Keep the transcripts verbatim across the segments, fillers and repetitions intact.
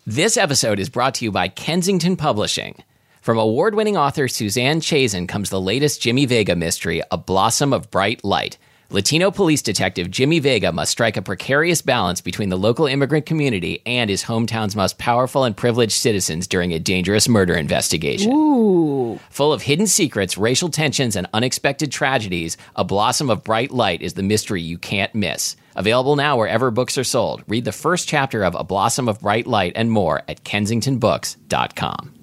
This episode is brought to you by Kensington Publishing. From award-winning author Suzanne Chazen comes the latest Jimmy Vega mystery, A Blossom of Bright Light. Latino police detective Jimmy Vega must strike a precarious balance between the local immigrant community and his hometown's most powerful and privileged citizens during a dangerous murder investigation. Ooh. Full of hidden secrets, racial tensions, and unexpected tragedies, A Blossom of Bright Light is the mystery you can't miss. Available now wherever books are sold. Read the first chapter of A Blossom of Bright Light and more at kensington books dot com.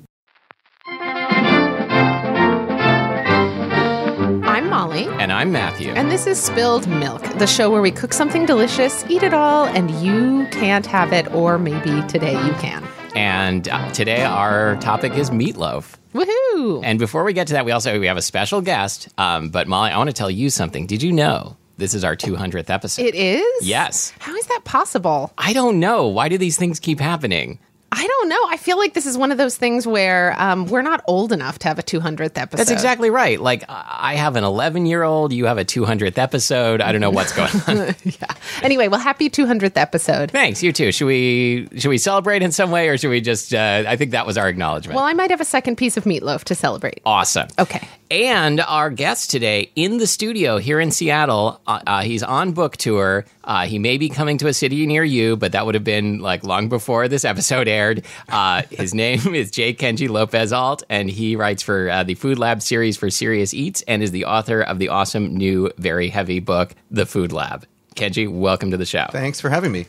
I'm Molly. And I'm Matthew. And this is Spilled Milk, the show where we cook something delicious, eat it all, and you can't have it, or maybe today you can. And uh, today our topic is meatloaf. Woohoo! And before we get to that, we also we have a special guest. Um, but Molly, I want to tell you something. Did you know this is our two hundredth episode? It is? Yes. How is that possible? I don't know. Why do these things keep happening? I don't know. I feel like this is one of those things where um, we're not old enough to have a two hundredth episode. That's exactly right. Like, I have an eleven-year-old. You have a two hundredth episode. I don't know what's going on. Yeah. Anyway, well, happy two hundredth episode. Thanks. You too. Should we should we celebrate in some way, or should we just, uh, I think that was our acknowledgement. Well, I might have a second piece of meatloaf to celebrate. Awesome. Okay. And our guest today in the studio here in Seattle, uh, uh, he's on book tour. Uh, he may be coming to a city near you, but that would have been like long before this episode aired. Uh, his name is J. Kenji Lopez-Alt, and he writes for uh, the Food Lab series for Serious Eats and is the author of the awesome new, very heavy book, The Food Lab. Kenji, welcome to the show. Thanks for having me.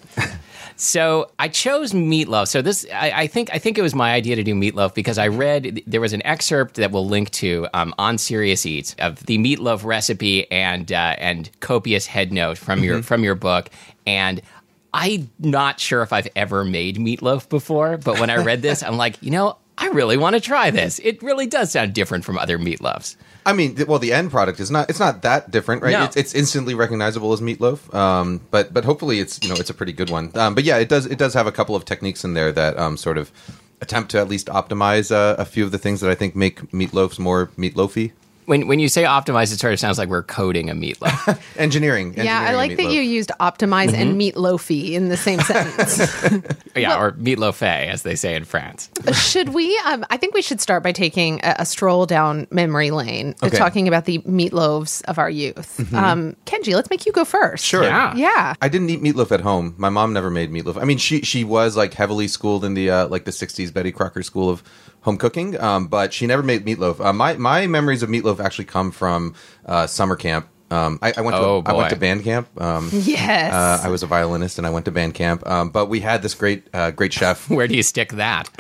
So I chose meatloaf. So this, I, I think, I think it was my idea to do meatloaf because I read there was an excerpt that we'll link to um, on Serious Eats of the meatloaf recipe and uh, and copious head note from your mm-hmm. from your book. And I'm not sure if I've ever made meatloaf before, but when I read this, I'm like, you know, I really want to try this. It really does sound different from other meatloafs. I mean, well, the end product is not, it's not that different, right? No. It's, it's instantly recognizable as meatloaf. Um, but, but hopefully it's, you know, it's a pretty good one. Um, but yeah, it does, it does have a couple of techniques in there that, um, sort of attempt to at least optimize, uh, a few of the things that I think make meatloafs more meatloafy. When when you say optimize, it sort of sounds like we're coding a meatloaf. engineering, engineering. Yeah, I like that you used optimize mm-hmm. and meatloafy in the same sentence. Yeah, well, or meatloafé, as they say in France. Should we? Um, I think we should start by taking a, a stroll down memory lane, okay. talking about the meatloaves of our youth. Mm-hmm. Um, Kenji, let's make you go first. Sure. Yeah. yeah. I didn't eat meatloaf at home. My mom never made meatloaf. I mean, she she was like heavily schooled in the uh, like the sixties Betty Crocker school of home cooking, um, but she never made meatloaf. Uh, my my memories of meatloaf actually come from uh, summer camp. Um, I, I went to oh, I went to band camp. Um, yes, uh, I was a violinist and I went to band camp. Um, but we had this great uh, great chef. Where do you stick that?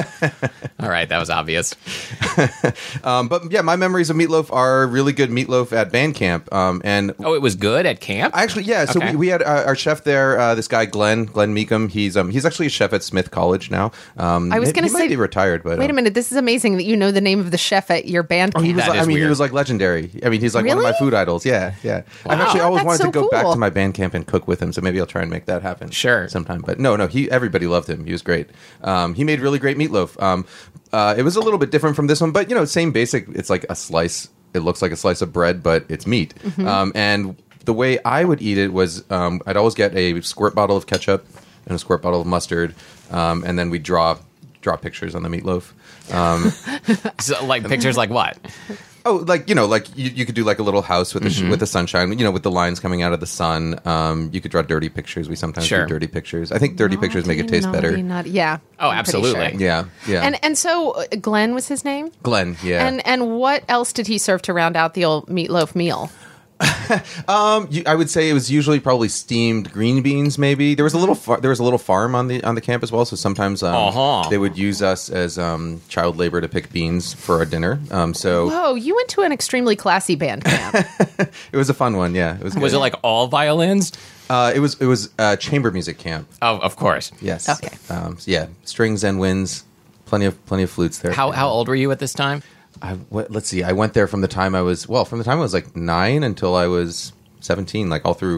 All right, that was obvious. um, but yeah, my memories of meatloaf are really good meatloaf at band camp. Um, and oh, it was good at camp. Actually, yeah. So okay. we, we had uh, our chef there. Uh, this guy Glenn Glenn Meekum. He's um he's actually a chef at Smith College now. Um, I was going to say he might be retired, but wait um, a minute. This is amazing that you know the name of the chef at your band camp. Oh, he was that like, is I mean, weird. he was like legendary. I mean, he's like really? one of my food idols. Yeah, yeah. Wow. I've actually Oh, always that's wanted so to go cool. back to my band camp and cook with him. So maybe I'll try and make that happen. Sure, sometime. But no, no. He everybody loved him. He was great. Um, he made really great meatloaf. Um, uh, it was a little bit different from this one, but you know, same basic. It's like a slice. It looks like a slice of bread, but it's meat. Mm-hmm. Um, and the way I would eat it was, um, I'd always get a squirt bottle of ketchup and a squirt bottle of mustard, um, and then we draw draw pictures on the meatloaf. Um, so, like pictures like what? Oh, like, you know, like you, you could do like a little house with the mm-hmm. sh- with the sunshine, you know, with the lines coming out of the sun. Um, you could draw dirty pictures. We sometimes sure. do dirty pictures. I think dirty naughty, pictures make it taste naughty, better. Naughty. Yeah. Oh, I'm absolutely. sure. Yeah, yeah. And and so uh, Glenn was his name? Glenn, yeah. And and what else did he serve to round out the old meatloaf meal? um, you, I would say it was usually probably steamed green beans. Maybe there was a little far, there was a little farm on the on the camp as well. So sometimes um, uh-huh. they would use us as um, child labor to pick beans for our dinner. Um, so whoa, you went to an extremely classy band camp. It was a fun one. Yeah, it was. Was good. it like all violins? Uh, it was it was uh, chamber music camp. Oh, of course. Yes. Okay. Um, so yeah, strings and winds, plenty of plenty of flutes there. How how old were you at this time? I, what, let's see. I went there from the time I was well, from the time I was like nine until I was seventeen, like all through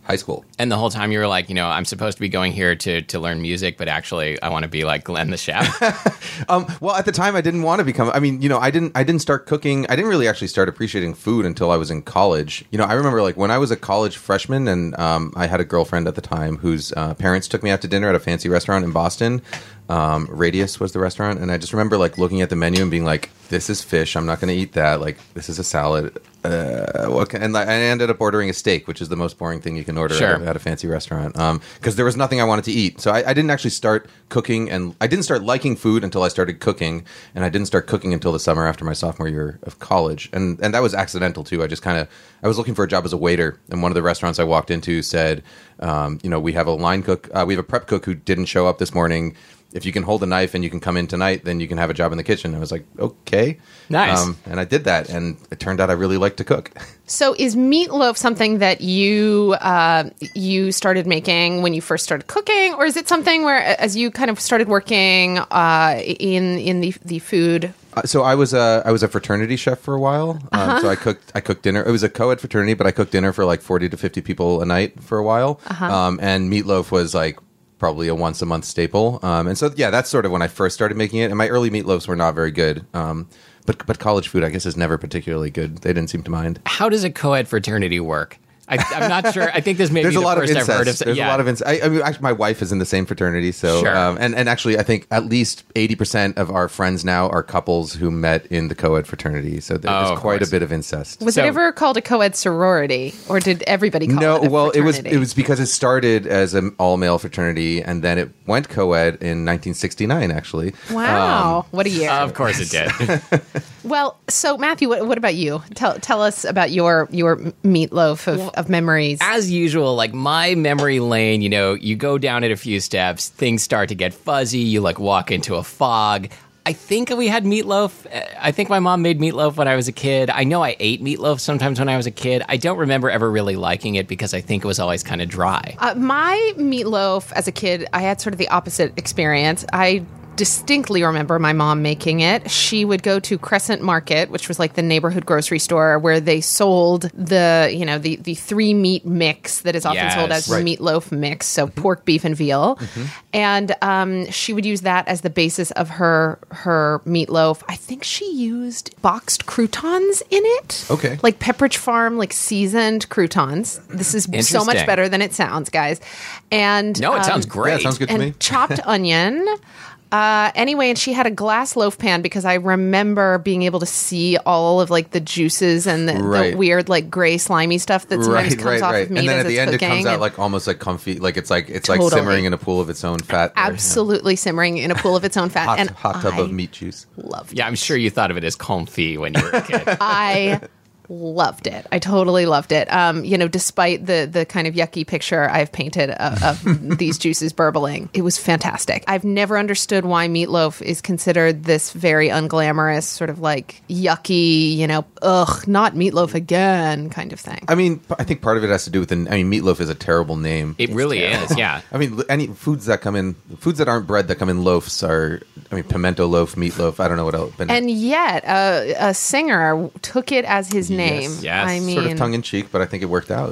high school. And the whole time you were like, you know, I'm supposed to be going here to to learn music, but actually I want to be like Glenn the chef. um, well, at the time I didn't want to become, I mean, you know, I didn't, I didn't start cooking. I didn't really actually start appreciating food until I was in college. You know, I remember like when I was a college freshman and um, I had a girlfriend at the time whose uh, parents took me out to dinner at a fancy restaurant in Boston. Um, Radius was the restaurant. And I just remember like looking at the menu and being like, this is fish. I'm not going to eat that. Like, this is a salad. Uh, what can, and like, I ended up ordering a steak, which is the most boring thing you can order sure. at, a, at a fancy restaurant. Um, because there was nothing I wanted to eat. So I, I didn't actually start cooking, and I didn't start liking food until I started cooking, and I didn't start cooking until the summer after my sophomore year of college. And and that was accidental too. I just kind of, I was looking for a job as a waiter, and one of the restaurants I walked into said, um, you know, we have a line cook, uh, we have a prep cook who didn't show up this morning. If you can hold a knife and you can come in tonight, then you can have a job in the kitchen. I was like, okay. Nice. Um, and I did that, and it turned out I really liked to cook. So is meatloaf something that you uh, you started making when you first started cooking, or is it something where, as you kind of started working uh, in in the the food? Uh, so I was a I was a fraternity chef for a while. Um, Uh-huh. So I cooked I cooked dinner. It was a co-ed fraternity, but I cooked dinner for like forty to fifty people a night for a while. Uh-huh. Um, and meatloaf was like probably a once a month staple. Um, and so yeah, that's sort of when I first started making it. And my early meatloafs were not very good. Um, but but college food, I guess, is never particularly good. They didn't seem to mind. How does a co-ed fraternity work? I, I'm not sure. I think this may There's be a the lot of first incest. I've heard of. There's yeah. a lot of incest. I, I mean, actually, my wife is in the same fraternity, so Sure. um, and and actually, I think at least eighty percent of our friends now are couples who met in the co-ed fraternity. So there's Oh, of quite course. a bit of incest. Was So- it ever called a co-ed sorority, or did everybody call No, it a well, it was fraternity? it was because it started as an all male fraternity, and then it went co-ed in nineteen sixty-nine. Actually, Wow, Um, what a year! Of course it did. Well, so Matthew, what, what about you? Tell tell us about your your meatloaf of, of memories. As usual, like my memory lane, you know, you go down it a few steps, things start to get fuzzy, you like walk into a fog. I think we had meatloaf. I think my mom made meatloaf when I was a kid. I know I ate meatloaf sometimes when I was a kid. I don't remember ever really liking it because I think it was always kind of dry. Uh, my meatloaf as a kid, I had sort of the opposite experience. I distinctly remember my mom making it. She would go to Crescent Market, which was like the neighborhood grocery store where they sold the, you know, the, the three meat mix that is often Yes. sold as Right. meatloaf mix, so pork, beef, and veal. And um, she would use that as the basis of her her meatloaf. I think she used boxed croutons in it. Okay. Like Pepperidge Farm, like seasoned croutons. This is so much Interesting. better than it sounds, guys. And No, it um, sounds great. Yeah, it sounds good to and me. chopped onion. Uh, anyway, and she had a glass loaf pan because I remember being able to see all of like the juices and the, Right. the weird like gray slimy stuff that sometimes Right, comes right, off right. of meat And then as at the it's end, cooking. it comes out and like almost like comfy, like it's like it's like Totally. simmering in a pool of its own fat. there. absolutely simmering in a pool of its own fat. Hot, and hot tub I of meat juice. loved it. Yeah, I'm sure you thought of it as confit when you were a kid. I loved it. I totally loved it. Um, you know, despite the the kind of yucky picture I've painted of, of these juices burbling, it was fantastic. I've never understood why meatloaf is considered this very unglamorous, sort of like yucky, you know, ugh, not meatloaf again kind of thing. I mean, I think part of it has to do with the. I mean, meatloaf is a terrible name. It really is, yeah. I mean, any foods that come in, foods that aren't bread that come in loaves are. I mean, pimento loaf, meatloaf. I don't know what else. But And yet, uh, a singer took it as his name. Yes. I mean, sort of tongue in cheek, but I think it worked out.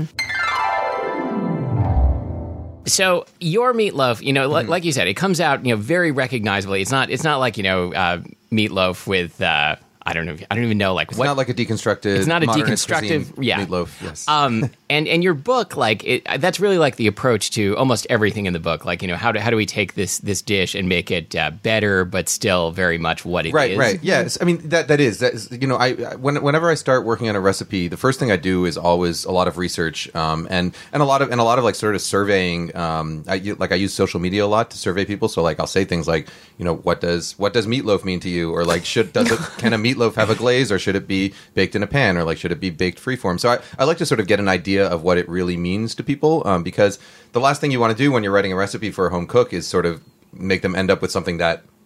So your meatloaf, you know, Mm-hmm. li- like you said, it comes out, you know, very recognizably. It's not, it's not like, you know, uh, meatloaf with, uh, I don't know, I don't even know, like It's what. not like a deconstructed. It's not a modernist deconstructive- cuisine yeah. meatloaf. Yes. um, and and your book, like it, that's really like the approach to almost everything in the book. Like, you know, how do how do we take this this dish and make it uh, better, but still very much what it is? Right, right. Yes. I mean, that that is, that is you know, I I- when, whenever I start working on a recipe, the first thing I do is always a lot of research, um, and and a lot of and a lot of like sort of surveying. Um, I u- like I use social media a lot to survey people. So like I'll say things like, you know, what does what does meatloaf mean to you, or like should does it can a meatloaf have a glaze, or should it be baked in a pan, or like should it be baked freeform? So I, I like to sort of get an idea of what it really means to people, um, because the last thing you want to do when you're writing a recipe for a home cook is sort of make them end up with something that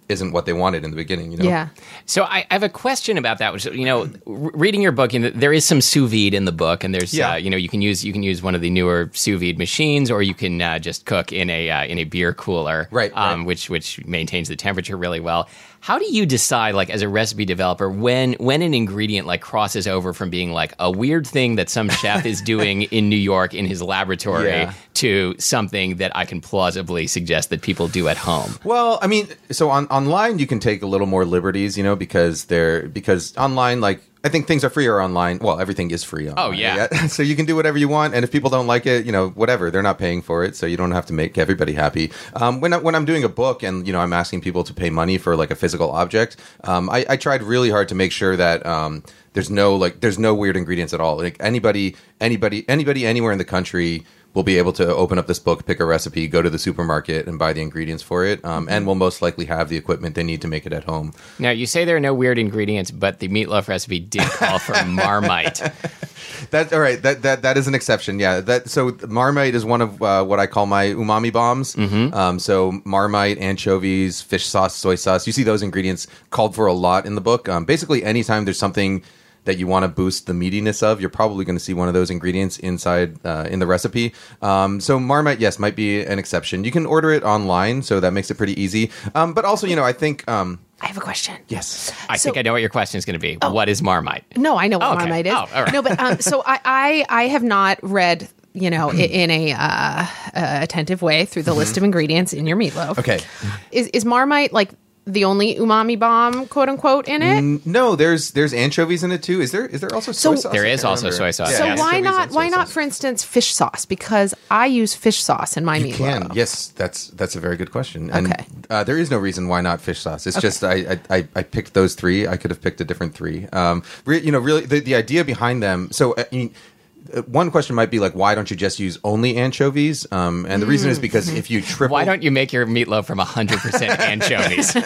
isn't what they wanted in the beginning. You know? Yeah. So I, I have a question about that. Which, you know, r- reading your book, you know, there is some sous vide in the book, and there's, Yeah. uh, you know, you can use you can use one of the newer sous vide machines, or you can uh, just cook in a uh, in a beer cooler, Right, Um, right. which which maintains the temperature really well. How do you decide, like, as a recipe developer, when when an ingredient like crosses over from being like a weird thing that some chef is doing in New York in his laboratory Yeah. to something that I can plausibly suggest that people do at home? Well, I mean, so on online you can take a little more liberties, you know, because they're because online, like I think things are freer online. Well, everything is free online. Oh, yeah. So you can do whatever you want, and if people don't like it, you know, whatever, they're not paying for it, so you don't have to make everybody happy. Um, when I, when I'm doing a book and you know I'm asking people to pay money for like a physical object, um, I, I tried really hard to make sure that um, there's no like there's no weird ingredients at all. Like anybody, anybody, anybody, anywhere in the country will be able to open up this book, pick a recipe, go to the supermarket, and buy the ingredients for it, um, and will most likely have the equipment they need to make it at home. Now, you say there are no weird ingredients, but the meatloaf recipe did call for Marmite. That all right. That that that is an exception. Yeah. That so Marmite is one of uh, what I call my umami bombs. Mm-hmm. Um, so Marmite, anchovies, fish sauce, soy sauce. You see those ingredients called for a lot in the book. Um, basically, anytime there's something that you want to boost the meatiness of, you're probably going to see one of those ingredients inside uh, in the recipe. Um, so Marmite, yes, might be an exception. You can order it online, so that makes it pretty easy. Um, but also, you know, I think. Um, I have a question. yes. I So- think I know what your question is going to be. What is Marmite? No, I know what Oh, okay. Marmite is. Oh, all right. No, but um, so I, I I have not read, you know, i- in a uh, uh, attentive way through the list of ingredients in your meatloaf. Okay. Is is Marmite like the only umami bomb, quote unquote, in it? N- No, there's there's anchovies in it too. Is there is there also soy So- sauce? There I is can't also remember. soy sauce, Yeah, So yes. why anchovies not and why soy not sauce. for instance fish sauce? Because I use fish sauce in my You meatloaf. can. Yes, that's that's a very good question. And Okay. uh, there is no reason why not fish sauce. It's just I, I I I picked those three. I could have picked a different three. Um, re- you know, really the, the idea behind them. So I mean, uh, one question might be like, why don't you just use only anchovies? Um, and the reason is because if you triple, Why don't you make your meatloaf from one hundred percent anchovies?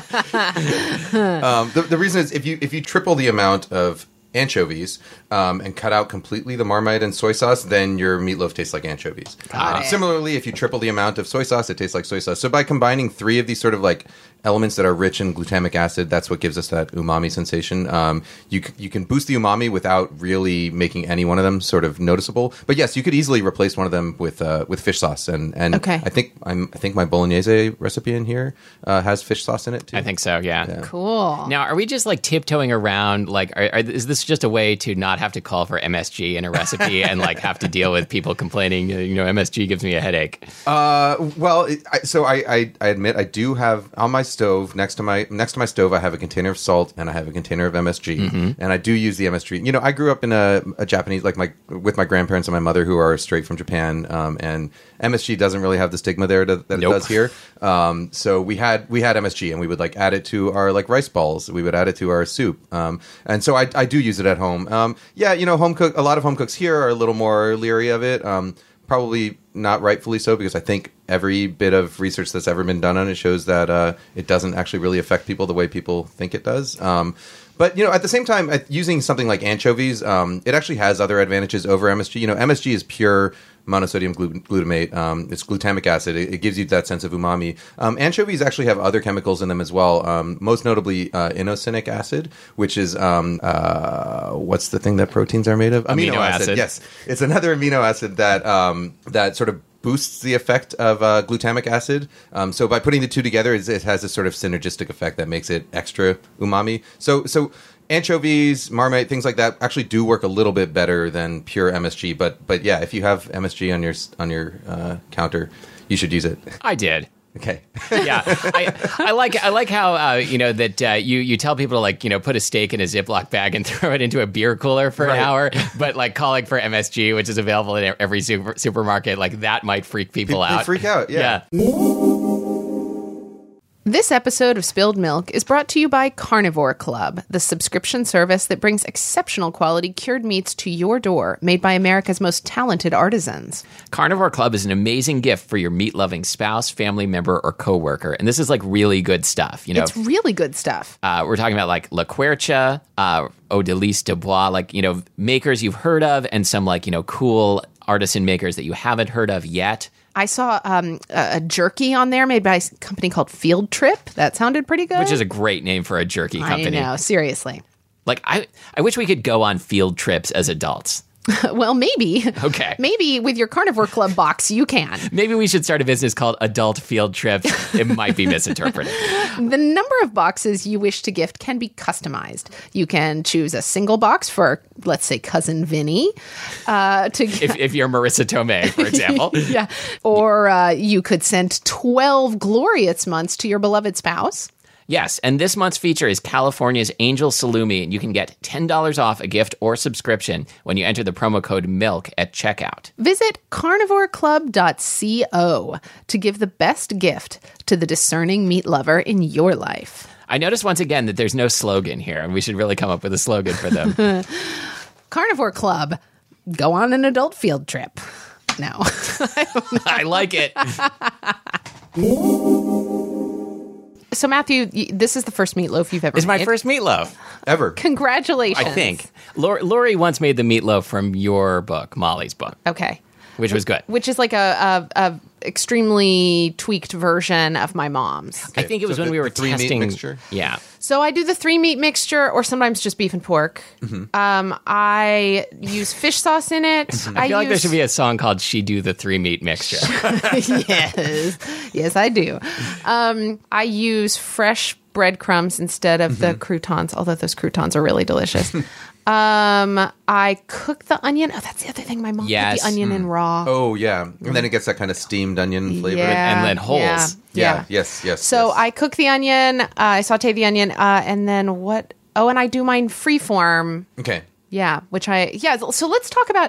um, the, the reason is if you if you triple the amount of anchovies um, and cut out completely the Marmite and soy sauce, then your meatloaf tastes like anchovies. Got Uh, it. similarly, if you triple the amount of soy sauce, it tastes like soy sauce. So by combining three of these sort of like elements that are rich in glutamic acid, that's what gives us that umami sensation. Um, you c- you can boost the umami without really making any one of them sort of noticeable. But yes, you could easily replace one of them with uh, with fish sauce. And and Okay. I think I'm I think my bolognese recipe in here uh, has fish sauce in it too. I think so, yeah. Yeah. Cool. Now, are we just like tiptoeing around? Like, are, are, is this just a way to not have to call for M S G in a recipe and like have to deal with people complaining? You know, M S G gives me a headache. Uh, well, it, I, so I, I, I admit I do have on my stove next to my next to my stove. I have a container of salt and I have a container of M S G, and I do use the M S G. You know, I grew up in a, a Japanese like my with my grandparents and my mother who are straight from Japan, um, and M S G doesn't really have the stigma there to, that Nope. it does here. Um, so we had we had M S G and we would like add it to our like rice balls. We would add it to our soup, um, and so I, I do use it at home. Um, yeah, you know, home cook. A lot of home cooks here are a little more leery of it. Um, Probably not rightfully so, because I think every bit of research that's ever been done on it shows that uh, it doesn't actually really affect people the way people think it does. Um, but, you know, at the same time, at using something like anchovies, um, it actually has other advantages over M S G. You know, M S G is pure monosodium glu- glutamate. Um, it's glutamic acid. It, it gives you that sense of umami. Um, anchovies actually have other chemicals in them as well, um, most notably uh, inosinic acid, which is, um, uh, what's the thing that proteins are made of? Amino acid. Yes. It's another amino acid that um, that sort of boosts the effect of uh, glutamic acid. Um, so by putting the two together, it's, it has this sort of synergistic effect that makes it extra umami. So so anchovies, Marmite, things like that actually do work a little bit better than pure M S G. But but yeah, if you have M S G on your on your uh, counter, you should use it. I did. Okay. Yeah, I, I like I like how uh, you know that uh, you you tell people to like you know put a steak in a Ziploc bag and throw it into a beer cooler for Right. an hour, but like calling for M S G, which is available in every super, supermarket, like that might freak people They out. freak out. Yeah. This episode of Spilled Milk is brought to you by Carnivore Club, the subscription service that brings exceptional quality cured meats to your door, made by America's most talented artisans. Carnivore Club is an amazing gift for your meat-loving spouse, family member, or coworker, and this is like really good stuff. You know, It's really good stuff. Uh, we're talking about like La Quercia, uh, Eau de Lys de Bois, like, you know, makers you've heard of and some like, you know, cool artisan makers that you haven't heard of yet. I saw um, a, a jerky on there made by a company called Field Trip. That sounded pretty good. Which is a great name for a jerky company. I know, seriously. Like, I, I wish we could go on field trips as adults. Well, maybe. Okay. Maybe with your Carnivore Club box, you can. Maybe we should start a business called Adult Field Trips. It might be misinterpreted. The number of boxes you wish to gift can be customized. You can choose a single box for, let's say, Cousin Vinny. Uh, to If, if you're Marissa Tomei, for example. yeah. Or uh, you could send twelve glorious months to your beloved spouse. Yes, and this month's feature is California's Angel Salumi, and you can get ten dollars off a gift or subscription when you enter the promo code MILK at checkout. Visit carnivore club dot co to give the best gift to the discerning meat lover in your life. I noticed once again that there's no slogan here, and we should really come up with a slogan for them. Carnivore Club, go on an adult field trip. No. I like it. So, Matthew, y- this is the first meatloaf you've ever It's my made. first meatloaf, Ever. Congratulations. I think. Lori, Lori once made the meatloaf from your book, Molly's book, Okay. which was good. Which is like a, a, a extremely tweaked version of my mom's. I think it was So when the- we were the three meat testing. mixture? Yeah. So I do the three meat mixture, or sometimes just beef and pork. Mm-hmm. Um, I use fish sauce in it. I feel like there use... should be a song called She Do the Three Meat Mixture. yes, yes, I do. Um, I use fresh breadcrumbs instead of Mm-hmm. the croutons, although those croutons are really delicious. um, I cook the onion. Oh, that's the other thing. My mom Yes. put the onion in raw. Oh, yeah. And then it gets that kind of steamed onion flavor. yeah, and then holes. Yeah, Yeah. yeah. Yes, yes. So yes. I cook the onion. Uh, I saute the onion, uh, and then what? Oh, and I do mine freeform. Okay. Yeah, which I yeah. So let's talk about.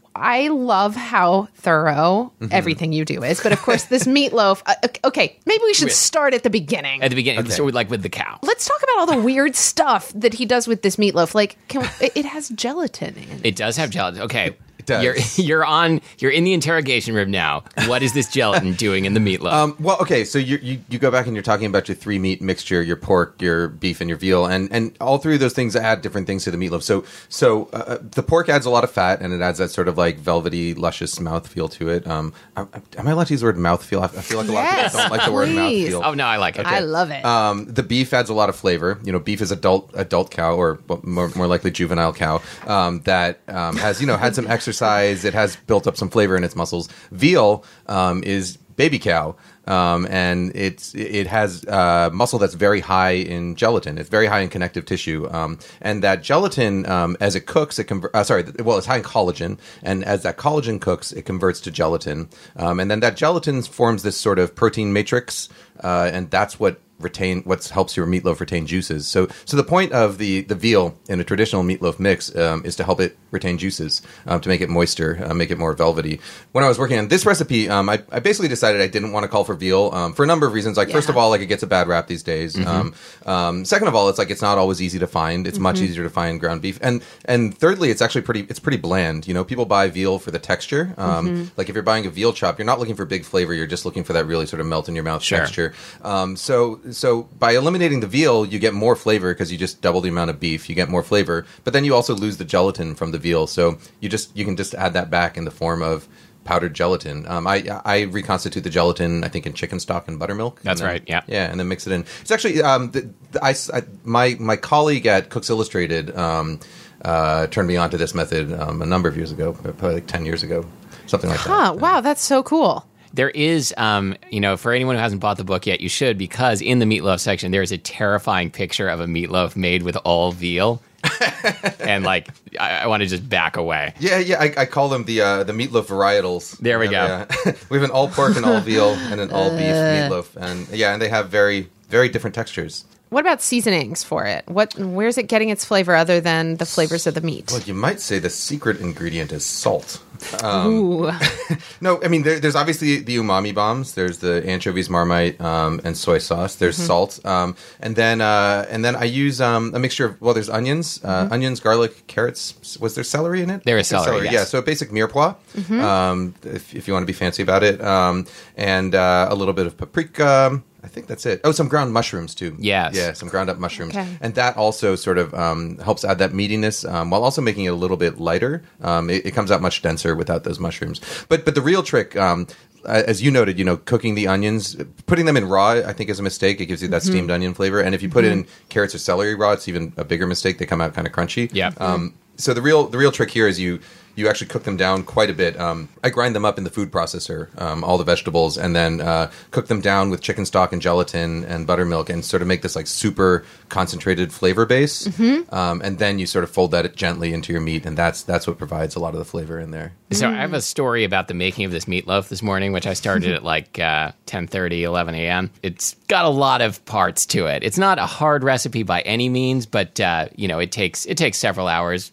I love how thorough Mm-hmm. everything you do is, but of course, this meatloaf. Uh, okay, maybe we should Wait. start at the beginning. At the beginning, Okay. so we're like with the cow. Let's talk about all the weird stuff that he does with this meatloaf. Like, can it, it has gelatin in it. It does have gelatin. Okay. It does. You're you're on you're in the interrogation room now. What is this gelatin doing in the meatloaf? Um, well, okay, so you, you you go back and you're talking about your three meat mixture, your pork, your beef, and your veal, and, and all three of those things add different things to the meatloaf. So so uh, the pork adds a lot of fat, and it adds that sort of like velvety, luscious mouthfeel to it. Um, I, I, am I allowed to use the word mouthfeel? I, I feel like a lot Yes, of people don't like the word please. mouthfeel. oh no, I like it. I love it. Um, the beef adds a lot of flavor. You know, beef is adult adult cow, or well, more more likely juvenile cow um, that um, has you know had some exercise. It has built up some flavor in its muscles. Veal um, is baby cow. Um, and it's it has uh, muscle that's very high in gelatin. It's very high in connective tissue, um, and that gelatin, um, as it cooks, it conver- uh, sorry, well, it's high in collagen, and as that collagen cooks, it converts to gelatin, um, and then that gelatin forms this sort of protein matrix, uh, and that's what retain what helps your meatloaf retain juices. So, so the point of the the veal in a traditional meatloaf mix um, is to help it retain juices, um, to make it moister, uh, make it more velvety. When I was working on this recipe, um, I, I basically decided I didn't want to call for veal um, for a number of reasons. Like, Yeah. first of all, like it gets a bad rap these days. Um, um, second of all, it's like it's not always easy to find. It's much easier to find ground beef, and and thirdly, it's actually pretty it's pretty bland. You know, people buy veal for the texture. Um, Like if you're buying a veal chop, you're not looking for big flavor. You're just looking for that really sort of melt in your mouth Sure. texture. Um, so so by eliminating the veal, you get more flavor because you just double the amount of beef. You get more flavor, but then you also lose the gelatin from the veal. So you just you can just add that back in the form of powdered gelatin. Um, I I reconstitute the gelatin, I think, in chicken stock and buttermilk. and That's then- right, yeah. yeah, and then mix it in. It's actually um, the, the, I, I- my my colleague at Cooks Illustrated um, uh, turned me on to this method um, a number of years ago, probably like ten years ago, something like Huh, that. wow, that's so cool. There is, um, you know, for anyone who hasn't bought the book yet, you should, because in the meatloaf section, there is a terrifying picture of a meatloaf made with all veal. And, like, I, I want to just back away. Yeah, yeah, I, I call them the uh, the meatloaf varietals. There we Yeah, yeah. We have an all pork and all veal and an all beef meatloaf, and yeah, and they have very very different textures. What about seasonings for it? What? Where's it getting its flavor other than the flavors of the meat? Well, you might say the secret ingredient is salt. Ooh, No, I mean there, there's obviously the umami bombs. There's the anchovies, marmite, um, and soy sauce. There's salt, um, and then uh, and then I use um, a mixture of well, there's onions, uh, onions, garlic, carrots. Was there celery in it? There is There's celery, yes. Yeah, so a basic mirepoix, um, if, if you want to be fancy about it, um, and uh, a little bit of paprika. I think that's it. Oh, some ground mushrooms too. Yes. Yeah, some ground up mushrooms. Okay. And that also sort of um, helps add that meatiness um, while also making it a little bit lighter. Um, it, it comes out much denser without those mushrooms. But but the real trick, um, uh, as you noted, you know, cooking the onions, putting them in raw, I think is a mistake. It gives you that Mm-hmm. steamed onion flavor. And if you put mm-hmm. in carrots or celery raw, it's even a bigger mistake. They come out kind of crunchy. Yeah. Um, so the real the real trick here is you you actually cook them down quite a bit. Um, I grind them up in the food processor, um, all the vegetables, and then uh, cook them down with chicken stock and gelatin and buttermilk, and sort of make this like super concentrated flavor base. Mm-hmm. Um, and then you sort of fold that gently into your meat, and that's that's what provides a lot of the flavor in there. So I have a story about the making of this meatloaf this morning, which I started at like uh, ten thirty, eleven a.m. It's got a lot of parts to it. It's not a hard recipe by any means, but uh, you know, it takes it takes several hours.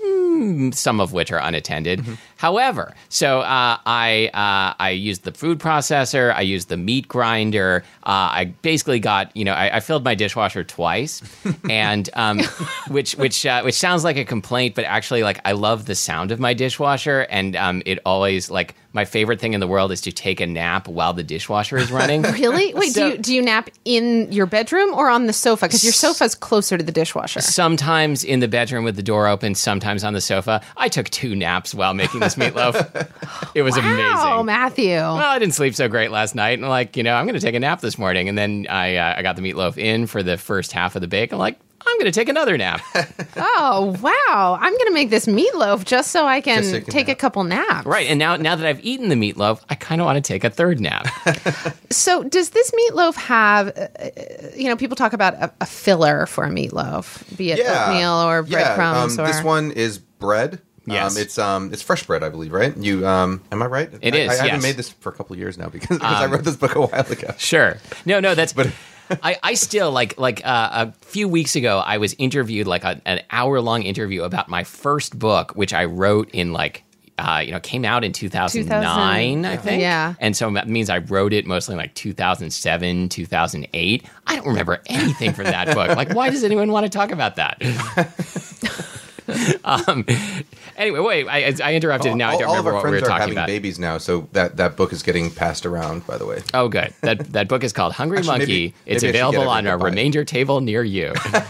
Some of which are unattended. Mm-hmm. However, so uh, I uh, I used the food processor, I used the meat grinder. Uh, I basically got, you know, I, I filled my dishwasher twice, and um, which which uh, which sounds like a complaint, but actually, like, I love the sound of my dishwasher, and um, it always, like, my favorite thing in the world is to take a nap while the dishwasher is running. Really? Wait, So- do you do you nap in your bedroom or on the sofa? Because your sofa's closer to the dishwasher. Sometimes in the bedroom with the door open, sometimes on the sofa. I took two naps while making this meatloaf. It was Wow, amazing. Matthew. Well, I didn't sleep so great last night, and like, you know, I'm going to take a nap this morning, and then I uh, I got the meatloaf in for the first half of the bake. I'm like, I'm going to take another nap. Oh, wow. I'm going to make this meatloaf just so I can Just so you can take nap. a couple naps. Right, and now now that I've eaten the meatloaf, I kind of want to take a third nap. So does this meatloaf have, uh, you know, people talk about a, a filler for a meatloaf, be it oatmeal or breadcrumbs Yeah, um, or... this one is bread. Yes. Um, it's um, it's fresh bread, I believe, right? You, um, am I right? It I, is, I haven't yes. made this for a couple of years now because, because I wrote this book a while ago. Sure. No, no, that's... But- I, I still, like, like uh, a few weeks ago, I was interviewed, like, a, an hour-long interview about my first book, which I wrote in, like, uh, you know, came out in two thousand nine, I think. Yeah. And so that means I wrote it mostly in, like, two thousand seven, two thousand eight. I don't remember anything from that book. Like, why does anyone want to talk about that? um, anyway, wait, I, I interrupted. and now I all, don't all remember of our what we were friends are talking having about. babies now, so that, that book is getting passed around, by the way. Oh, good. That that book is called Hungry Actually, Monkey. maybe- it's maybe I should get available on everyone a to buy it. remainder table near you.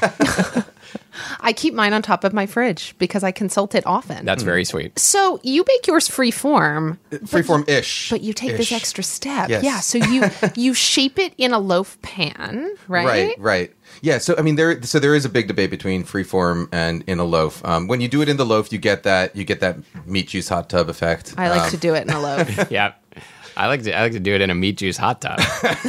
I keep mine on top of my fridge because I consult it often. That's very sweet. So you bake yours free form, Freeform-ish. but you take this Ish. extra step. Yes. Yeah, so you you shape it in a loaf pan, right? Right, right. Yeah, so I mean, there. So there is a big debate between freeform and in a loaf. Um, when you do it in the loaf, you get that you get that meat juice hot tub effect. I like Um, to do it in a loaf. Yeah. I like to I like to do it in a meat juice hot tub.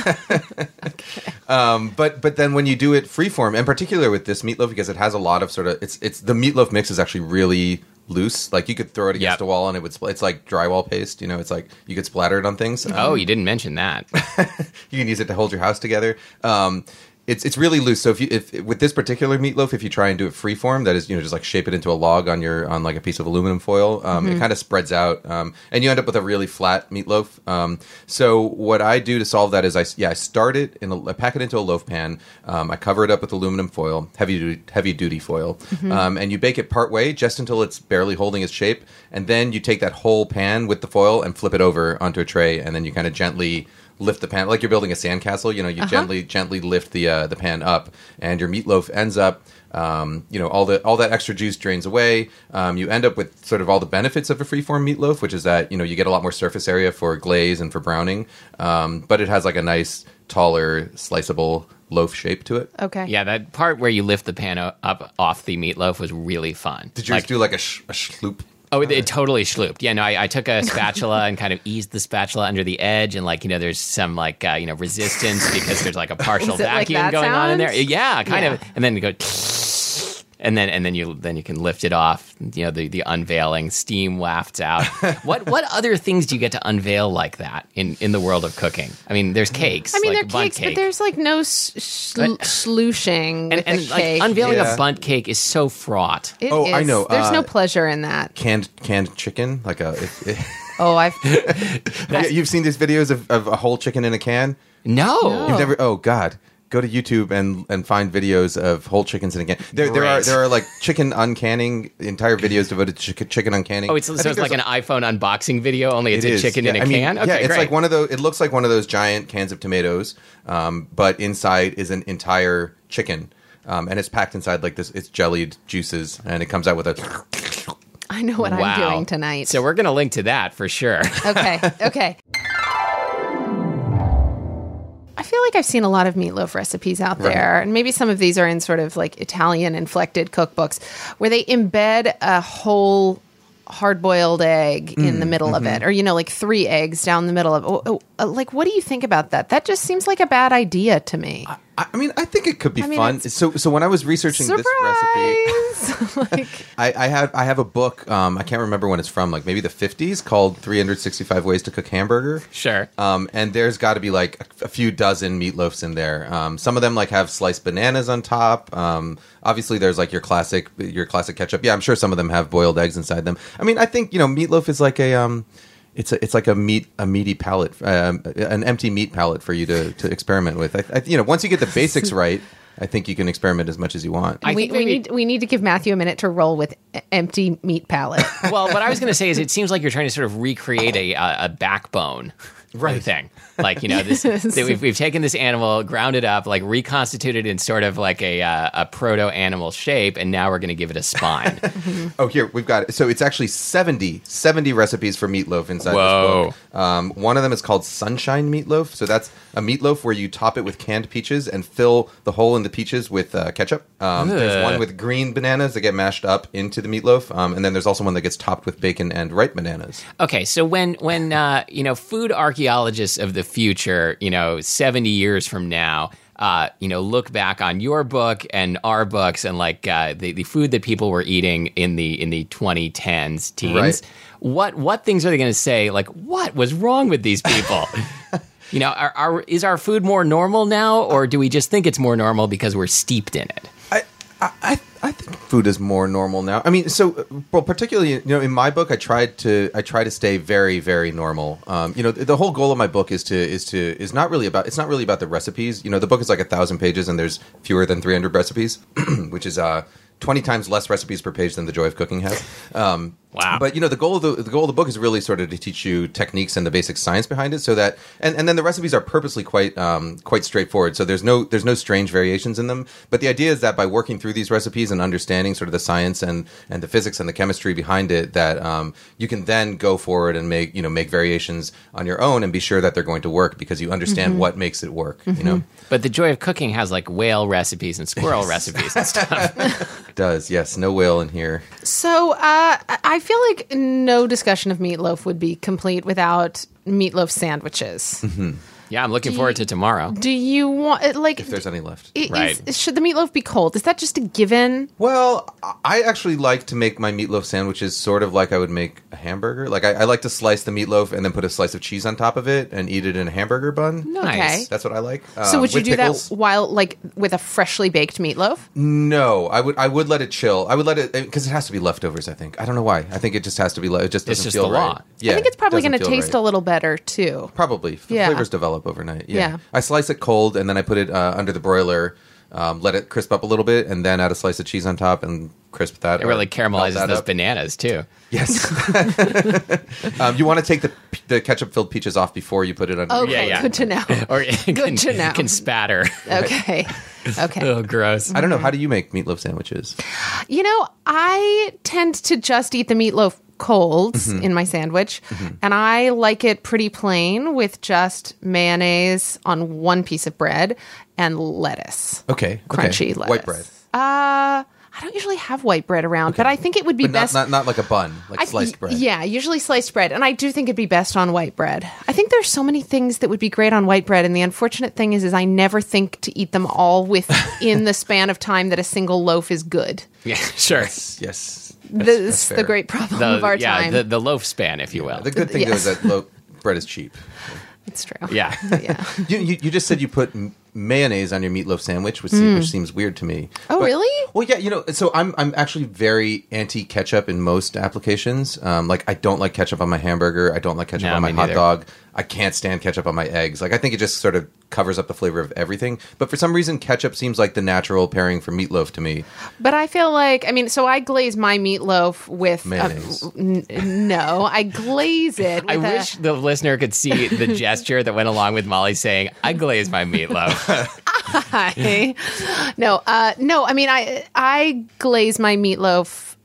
But but then when you do it freeform, in particular with this meatloaf, because it has a lot of sort of it's it's the meatloaf mix is actually really loose. Like you could throw it against Yep. a wall and it would. Spl- it's like drywall paste. You know, it's like you could splatter it on things. Um, Oh, you didn't mention that. you can use it to hold your house together. Um, it's it's really loose. So if you if with this particular meatloaf, if you try and do it freeform, that is, you know, just like shape it into a log on your on like a piece of aluminum foil, um, it kind of spreads out, um, and you end up with a really flat meatloaf. Um, so what I do to solve that is I yeah I start it in a, I pack it into a loaf pan. Um, I cover it up with aluminum foil, heavy duty, heavy duty foil, um, and you bake it part way just until it's barely holding its shape, and then you take that whole pan with the foil and flip it over onto a tray, and then you kind of gently lift the pan like you're building a sandcastle. You know, you gently gently lift the uh, the pan up, and your meatloaf ends up. Um, you know, all the all that extra juice drains away. Um, you end up with sort of all the benefits of a freeform meatloaf, which is that, you know, you get a lot more surface area for glaze and for browning, um, but it has like a nice taller sliceable loaf shape to it. Okay. Yeah, that part where you lift the pan o- up off the meatloaf was really fun. Did you Like, do like a, sh- a schloop? Oh, it, it totally schlooped. Yeah, no, I, I took a spatula and kind of eased the spatula under the edge, and like, you know, there's some like uh, you know, resistance because there's like a partial Is it like vacuum that going on in there. sound? Yeah, kind Yeah. of, and then you go, and then and then you then you can lift it off. You know, the the unveiling, steam wafts out. what what other things do you get to unveil like that in in the world of cooking? I mean, there's cakes. I mean, like they're bunt cakes, cake. but there's like no s- sl- slooshing and, with and the like cake. unveiling Yeah. a bunt cake is so fraught. It Oh, I is. know, There's no uh, pleasure in that. Canned canned chicken, like a. If, if, Oh, I've you've seen these videos of, of a whole chicken in a can. No. No. You've never. Oh God. Go to YouTube and, and find videos of whole chickens in a can. There, there are Great. there are like chicken uncanning entire videos devoted to chicken, chicken uncanning. Oh, it's, so I think it's like there's an iPhone unboxing video, only it's It a is. chicken in Yeah, a I mean, can? Okay, yeah, it's great. like one of those. It looks like one of those giant cans of tomatoes, um, but inside is an entire chicken, um, and it's packed inside like this. It's jellied juices, and it comes out with a. I know what Wow. I'm doing tonight. So we're going to link to that for sure. okay, okay. feel like I've seen a lot of meatloaf recipes out Right. there, and maybe some of these are in sort of like Italian inflected cookbooks where they embed a whole hard-boiled egg in the middle of it, or you know, like three eggs down the middle of it. Oh, oh, uh, like, what do you think about that? That just seems like a bad idea to me. I, I mean, I think it could be I mean, fun. it's- So, so when I was researching this recipe, Surprise! Like, I, I have I have a book. Um, I can't remember when it's from, like maybe the fifties, called three hundred sixty-five Ways to Cook Hamburger. Sure. Um, and there's got to be like a, a few dozen meatloafs in there. Um, some of them like have sliced bananas on top. Um, obviously, there's like your classic your classic ketchup. Yeah, I'm sure some of them have boiled eggs inside them. I mean, I think you know meatloaf is like a um, it's a it's like a meat a meaty palette, um, an empty meat palette for you to to experiment with. I, I, you know, once you get the basics right, I think you can experiment as much as you want. I we, think we maybe- need we need to give Matthew a minute to roll with e- empty meat palette. Well, what I was going to say is, it seems like you're trying to sort of recreate a a, a backbone Right. thing. Like, you know, this Yes. that we've we've taken this animal, ground it up, like reconstituted in sort of like a uh, a proto animal shape, and now we're going to give it a spine. Oh, here, we've got it. So it's actually seventy, seventy recipes for meatloaf inside Whoa. this book. Um, one of them is called Sunshine Meatloaf. So that's a meatloaf where you top it with canned peaches and fill the hole in the peaches with uh, ketchup. Um, there's Ugh. one with green bananas that get mashed up into the meatloaf. Um, and then there's also one that gets topped with bacon and ripe bananas. Okay, so when when uh, you know, food archaeologists of the future, you know, seventy years from now, uh, you know, look back on your book and our books and like uh, the the food that people were eating in the in the twenty tens, teens. Right. What what things are they going to say? Like, what was wrong with these people? You know, are, are is our food more normal now, or do we just think it's more normal because we're steeped in it? I, I, I I think food is more normal now. I mean, so well, particularly, you know, in my book, I tried to I try to stay very, very normal. Um, you know, the whole goal of my book is to is to is not really about it's not really about the recipes. You know, the book is like a thousand pages, and there's fewer than three hundred recipes, which is uh, twenty times less recipes per page than The Joy of Cooking has. Um, Wow. But you know, the goal of the, the goal of the book is really sort of to teach you techniques and the basic science behind it, so that and, and then the recipes are purposely quite um, quite straightforward. So there's no there's no strange variations in them. But the idea is that by working through these recipes and understanding sort of the science and, and the physics and the chemistry behind it, that um, you can then go forward and make you know make variations on your own and be sure that they're going to work because you understand Mm-hmm. what makes it work. You know, But The Joy of Cooking has like whale recipes and squirrel recipes and stuff. it does yes, no whale in here. So uh, I I feel like no discussion of meatloaf would be complete without meatloaf sandwiches. Yeah, I'm looking forward to tomorrow. Do you want like? If there's any left. i- is- Right. should the meatloaf be cold? Is that just a given? Well, I actually like to make my meatloaf sandwiches sort of like I would make a hamburger. Like I, I like to slice the meatloaf and then put a slice of cheese on top of it and eat it in a hamburger bun. Nice. Okay. That's what I like. So Um, would you with do pickles. that while like with a freshly baked meatloaf? No, I would. I would let it chill. I would let it because it has to be leftovers. I think. I don't know why. I think it just has to be. le- It just It's doesn't just feel the right. law. Yeah, I think it's probably doesn't going to feel taste right. a little better too. Probably. The Yeah. flavors develop overnight. Yeah. Yeah. I slice it cold and then I put it uh, under the broiler. Um, let it crisp up a little bit, and then add a slice of cheese on top and crisp that. It or really melt caramelizes that those up. bananas too. Yes. um, you want to take the the ketchup filled peaches off before you put it under. Okay, Yeah, yeah. good to know. Or it can, to know. can spatter. Okay, okay. Oh, gross. I don't know. How do you make meatloaf sandwiches? You know, I tend to just eat the meatloaf cold Mm-hmm. in my sandwich, and I like it pretty plain with just mayonnaise on one piece of bread and lettuce. Okay. Crunchy okay. lettuce. White bread. Uh, I don't usually have white bread around, but I think it would be But not, best. not not like a bun, like I- sliced bread. Yeah, usually sliced bread. And I do think it'd be best on white bread. I think there's so many things that would be great on white bread. And the unfortunate thing is, is I never think to eat them all within the span of time that a single loaf is good. Yeah, sure. Yes. Yes. This That's- is that's the fair. great problem The, of our yeah, time. the, the loaf span, if you will. The good thing Yes. though is that lo- bread is cheap. it's true. yeah. Yeah. You, you, you just said you put m- mayonnaise on your meatloaf sandwich, which, seems, which seems weird to me. Oh, But- really? Well, yeah. You know, so I'm I'm actually very anti ketchup in most applications. Um, like I don't like ketchup on my hamburger. I don't like ketchup No, on my me hot neither. dog. I can't stand ketchup on my eggs. Like I think it just sort of covers up the flavor of everything. But for some reason, ketchup seems like the natural pairing for meatloaf to me. But I feel like, I mean, so I glaze my meatloaf with a- Mayonnaise. n- no, I glaze it with I a, wish the listener could see the gesture that went along with Molly saying, I glaze my meatloaf. I- no, uh, no. I mean, I I glaze my meatloaf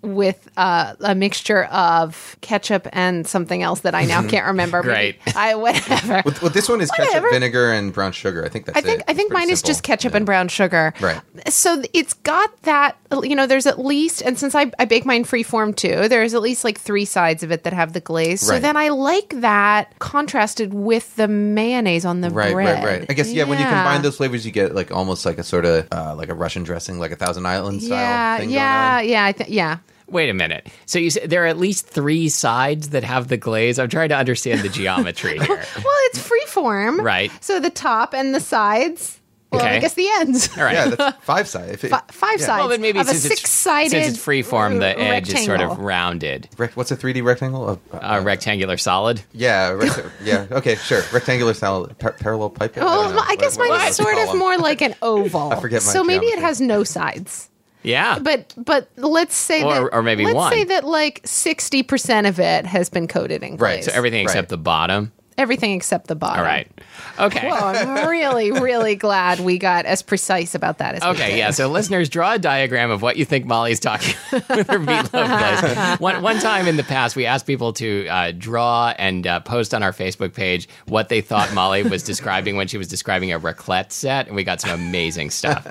with uh, a mixture of ketchup and something else that I now can't remember. Great. I whatever. Well, well, this one is ketchup, Whatever. vinegar, and brown sugar. I think that's I think it. I think It's pretty mine is simple. just ketchup Yeah. and brown sugar. Right. So th- it's got that, you know, there's at least, and since I, I bake mine freeform too, there's at least like three sides of it that have the glaze. So Right. then I like that contrasted with the mayonnaise on the Right, bread. right, right. I guess yeah, When you combine those flavors, you get like almost like a sort of uh, like a Russian dressing, like a Thousand Island style Yeah, thing yeah, going on. yeah, I think yeah. Wait a minute. So you said there are at least three sides that have the glaze? I'm trying to understand the geometry here. Well, it's freeform. Right. So the top and the sides. Well, Okay. I guess the ends. All right. Yeah, that's five side. If it, Fi- five yeah. sides. Well, then maybe of a since it's, six-sided since it's freeform, the r- edge is sort of rectangle. rounded. Rec- what's a three D rectangle? Uh, uh, A rectangular solid. yeah, rect- yeah. Okay, sure. Rectangular style, par- parallel pipe. don't Well, know. I guess What- mine what is do you sort call of them? more like an oval. I forget my So maybe it geometry. has no sides. Yeah. But but let's say Or- that or maybe let's one. say that like sixty percent of it has been coated in Right. glaze. so everything except Right. the bottom. Everything except the bottom. All right. Okay. Well, I'm really, really glad we got as precise about that as we Okay, did. yeah. So listeners, draw a diagram of what you think Molly's talking with her meatloaf glaze. One, one time in the past, we asked people to uh, draw and uh, post on our Facebook page what they thought Molly was describing when she was describing a raclette set, and we got some amazing stuff.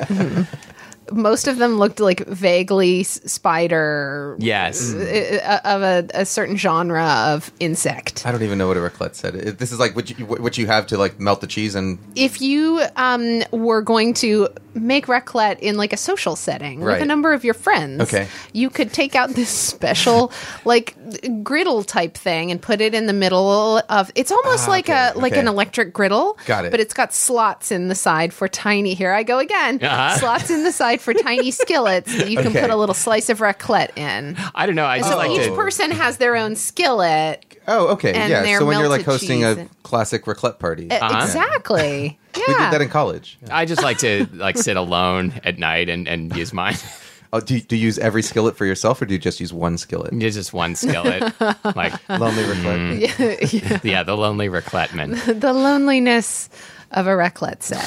Most of them looked like vaguely s- spider Yes. uh, of a, a certain genre of insect. I don't even know what a raclette said. It, this is like what you what you have to like melt the cheese and If you um, were going to make raclette in like a social setting with Right. a number of your friends, Okay. you could take out this special like griddle type thing and put it in the middle of. It's almost Ah, like okay, a like okay. an electric griddle. Got it. But it's got slots in the side for tiny. Here I go again. Uh-huh. Slots in the side for tiny skillets that you can Okay. put a little slice of raclette in. I don't know. I just So like each to. person has their own skillet. oh okay And yeah. their So when you're like melted hosting cheese a and- classic raclette party, Uh, Uh-huh. Exactly. Yeah. we did that in college. I just like to like sit alone at night and, and use mine. Oh, do, you, do you use every skillet for yourself, or do you just use one skillet? It's just one skillet. Like, Lonely raclette. yeah, the lonely racletteman. The loneliness of a raclette set.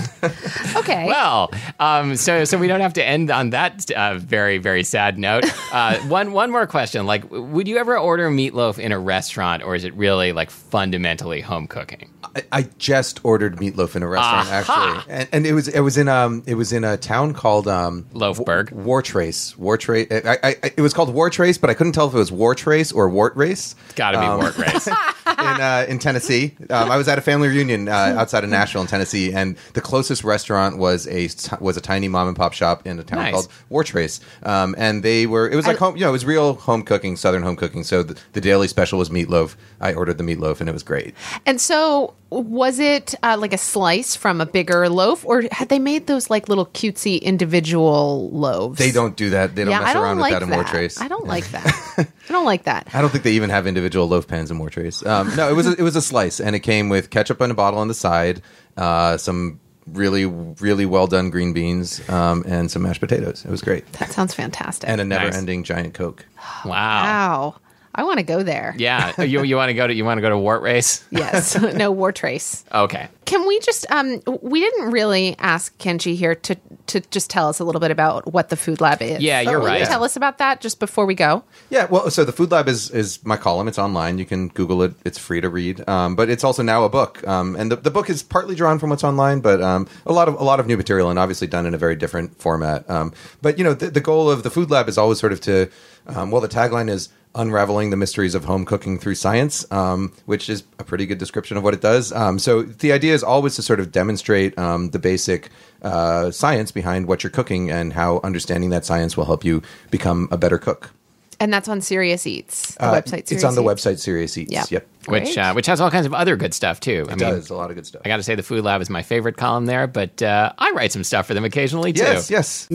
Okay. Well, um, so so we don't have to end on that uh, very very sad note. Uh, one one more question: like, would you ever order meatloaf in a restaurant, or is it really like fundamentally home cooking? I, I just ordered meatloaf in a restaurant Aha! actually, and, and it was it was in um it was in a town called um Loafburg. War Trace. War Trace. I, I, I, it was called War Trace, but I couldn't tell if it was War Trace or Wart Race. It's got to be Um, wart race. in uh, in Tennessee. Um, I was at a family reunion uh, outside of Nashville in Tennessee, and the closest restaurant was a was a tiny mom and pop shop in a town Nice. called War Trace. Um, and they were it was like I- home, you know, it was real home cooking, Southern home cooking. So the, the daily special was meatloaf. I ordered the meatloaf, and it was great. And so, was it uh, like a slice from a bigger loaf, or had they made those like little cutesy individual loaves? They don't do that. They don't Yeah, mess I don't around like with that in that. War Trace. I don't like that. I don't like that. I don't think they even have individual loaf pans in War Trace. Um, no, it was a, it was a slice, and it came with ketchup in a bottle on the side, uh, some really really well done green beans, um, and some mashed potatoes. It was great, That sounds fantastic. and a never ending giant Coke. Wow. wow, I want to go there. Yeah. You you want to go to you want to go to wart race? Yes. No War Trace. Okay. Can we just? Um, we didn't really ask Kenji here to to just tell us a little bit about what the Food Lab is. Yeah, you're Will you right. tell us about that just before we go. Yeah, well, so the Food Lab is is my column. It's online. You can Google it. It's free to read. Um, but it's also now a book. Um, and the, the book is partly drawn from what's online, but um, a lot of a lot of new material, and obviously done in a very different format. Um, but you know, the, the goal of the Food Lab is always sort of to, um, well, the tagline is unraveling the mysteries of home cooking through science, um, which is a pretty good description of what it does. Um, so the idea is always to sort of demonstrate um, the basic uh, science behind what you're cooking and how understanding that science will help you become a better cook. And that's on Serious Eats, the Uh, website. It's Serious on the Eats. website Serious Eats. Yep. Yep. Which Great. uh, which has all kinds of other good stuff too. I It mean, does a lot of good stuff. I got to say the Food Lab is my favorite column there, but uh, I write some stuff for them occasionally too. Yes, yes.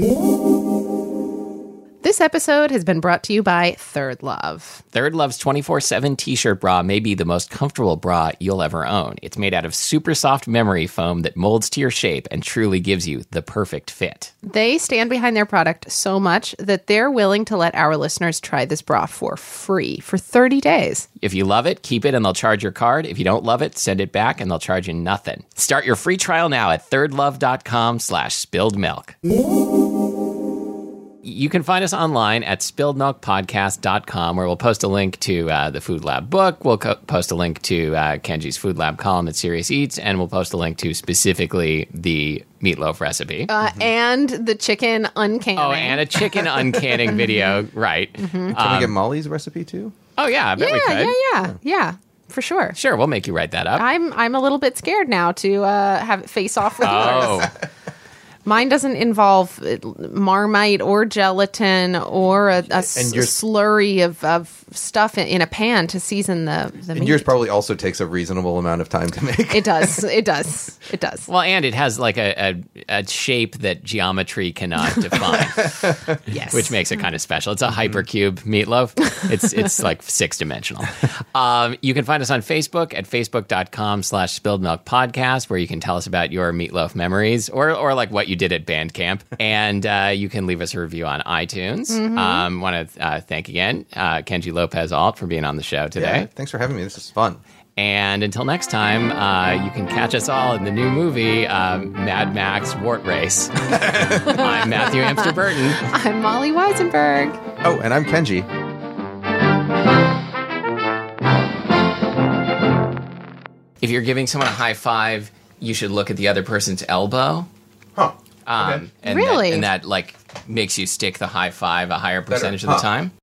This episode has been brought to you by Third Love. Third Love's twenty-four seven t-shirt bra may be the most comfortable bra you'll ever own. It's made out of super soft memory foam that molds to your shape and truly gives you the perfect fit. They stand behind their product so much that they're willing to let our listeners try this bra for free for thirty days. If you love it, keep it and they'll charge your card. If you don't love it, send it back and they'll charge you nothing. Start your free trial now at thirdlove.com slash spilled milk. you can find us online at spilled milk podcast dot com, where we'll post a link to uh, the Food Lab book. We'll co- post a link to uh, Kenji's Food Lab column at Serious Eats, and we'll post a link to specifically the meatloaf recipe. Uh, and the chicken uncanning. Oh, and a chicken uncanning video, right. Can we get Molly's recipe too? Oh, yeah, I bet yeah, we could. yeah, yeah, yeah, for sure. Sure, we'll make you write that up. I'm I'm a little bit scared now to uh, have it face off with yours. Oh, Mine doesn't involve uh, Marmite or gelatin or a, a s- And yours- slurry of, of stuff in, in a pan to season the, the And meat. yours probably also takes a reasonable amount of time to make. It does. It does. It does. well, and it has like a, a, a shape that geometry cannot define, Yes. which makes it kind of special. It's a hypercube meatloaf. It's it's like six dimensional. Um, you can find us on Facebook at facebook.com slash spilled milk podcast, where you can tell us about your meatloaf memories or or like what you did at band camp. And uh, you can leave us a review on iTunes. Mm-hmm. Um, want to uh, thank again uh, Kenji Lopez Alt for being on the show today. Yeah, thanks for having me. This is fun. And until next time, uh, you can catch us all in the new movie, um, Mad Max Wart Race. I'm Matthew Amster Burton. I'm Molly Weisenberg. Oh, and I'm Kenji. If you're giving someone a high five, you should look at the other person's elbow. Huh. Um, Okay. and Really? That, and that, like, makes you stick the high five a higher percentage Huh. of the time.